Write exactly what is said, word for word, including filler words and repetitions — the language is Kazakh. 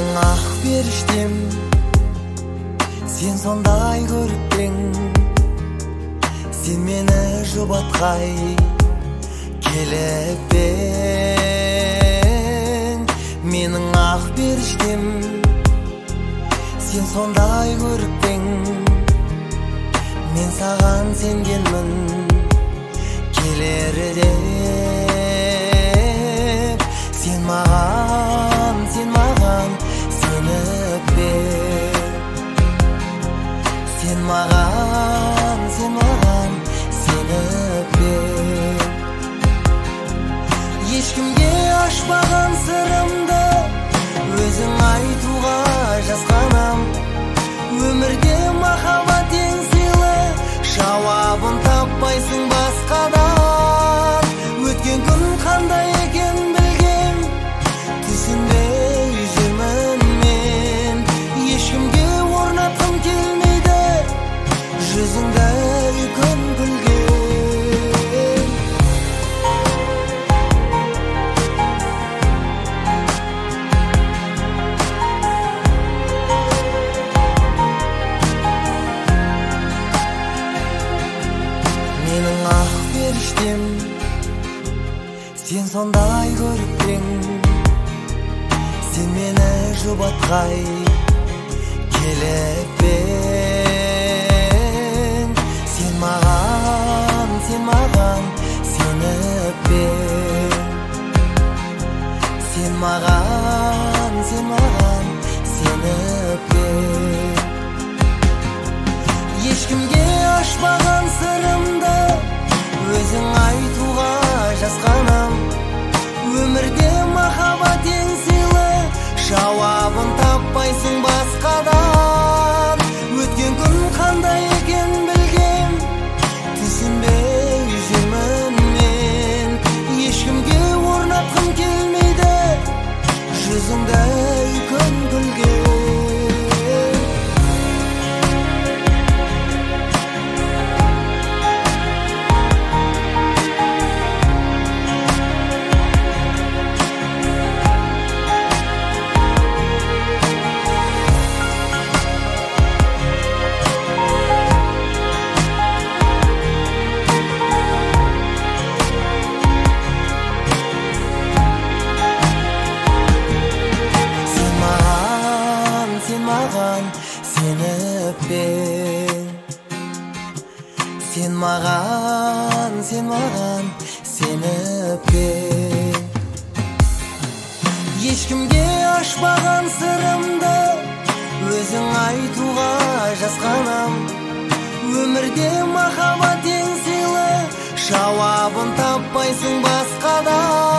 Менің ақ періштем, сен сондай көрікпең, сен мені жұбатқай келіп ең. Менің ақ періштем, сен сондай көрікпең, мен саған сенгенмін келер деп. Сен маған, сен маған сеніп бер. Сен маған, сен маған сеніп бер. Ешкімге ашпаған сырымды өзің айтуға жасқанам. Өмірде махаббат ең сыйлы, жауабын таппайсың басқадан. Өткен күн қандай екен білгем, түсінбей жүрмін мен. Ешкімге орнатқым келмейді жүзіңді күн күлген. Менің ақ періштем, сен сондай көрікпең, сен мені жұбатқай келіп ең. Сен маған, сен маған сеніп бер. Сен маған, сен маған сеніп бер. Ешкімге ашпаған сырымды өзің айтуға жасқанам. Өмірде махаббат ең сыйлы, жауабын таппайсың басқадан. Өткен күн қандай екен білгем, түсінбей жүрмін мен. Ешкімге орнатқым келмейді жүзіңді күн күлген. Сеніп бер. Сен маған, сен маған сеніп бер. Ешкімге ашпаған сырымды өзің айтуға жасқанам. Өмірде махаббат ең сыйлы, жауабын таппайсың басқадан.